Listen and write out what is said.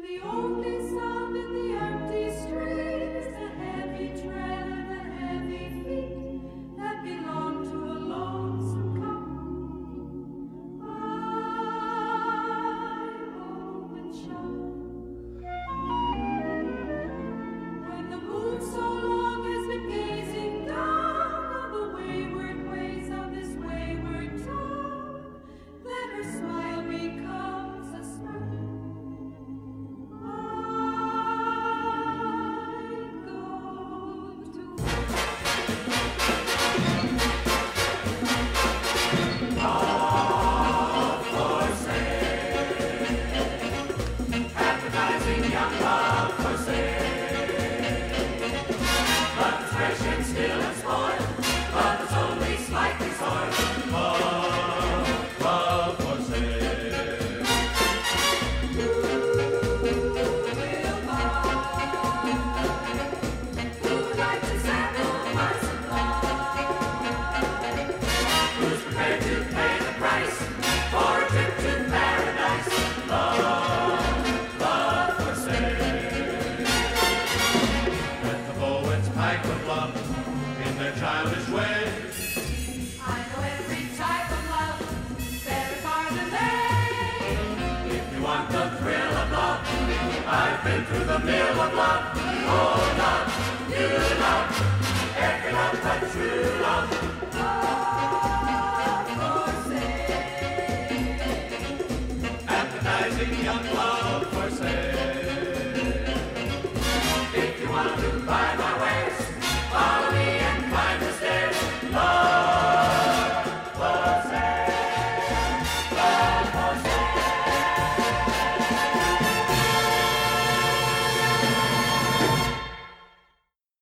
the only sound in the empty street is the heavy tread of the heavy feet that belong to a lonesome couple. I open shut. When the moon so long has been gazing down on the wayward ways of this wayward town, then her smile becomes a smile. I go to Advertising young love for sale. But it's fresh and still and spoiled. Love is only slightly soiled. Love for sale. will buy. Who'd like to sample my supply? Who's prepared to pay the price for a trip to paradise? Love for sale. Let the poets pipe of love in their childish way. I know every type of love better far than they. If you want the thrill of love, I've been through the mill of love. Oh, love, you